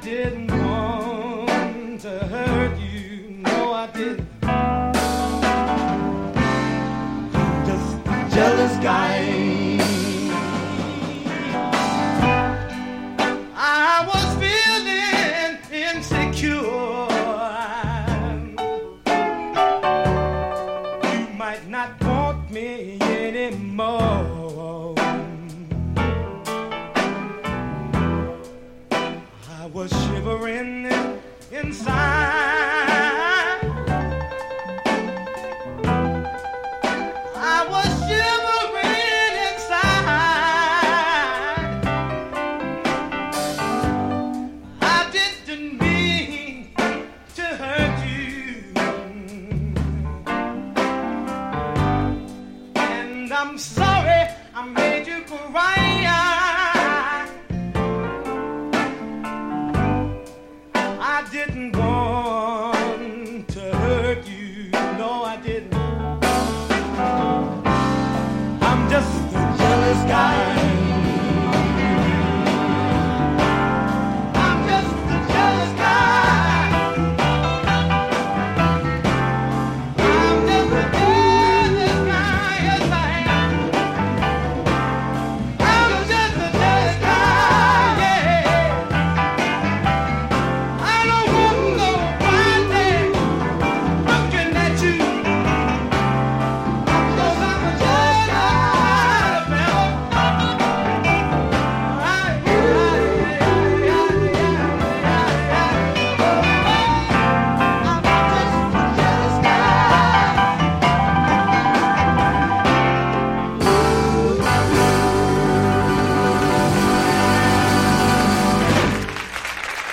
didn't want to hurt you. No, I didn't. Just a jealous guy. I was feeling insecure. You might not want me anymore. I was shivering inside. I was shivering inside. I didn't mean to hurt you, and I'm sorry I made you cry. I didn't want